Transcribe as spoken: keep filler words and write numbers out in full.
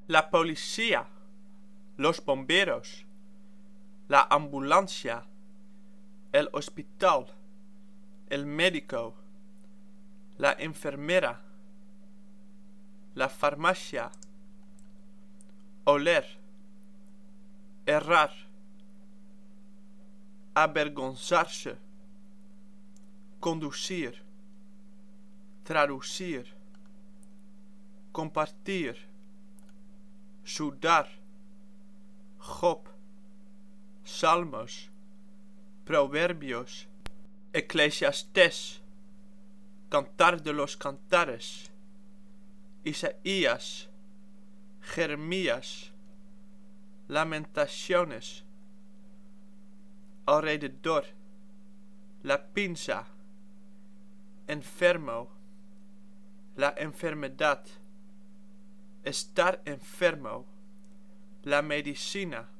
la policía, los bomberos, la ambulancia, el hospital, el médico, la enfermera, la farmacia, oler, errar, avergonzarse, conducir, traducir, compartir, sudar, Job, Salmos, Proverbios, Eclesiastés, Cantar de los Cantares, Isaías, Jeremías, Lamentaciones, alrededor, la pinza, enfermo, la enfermedad, estar enfermo, la medicina,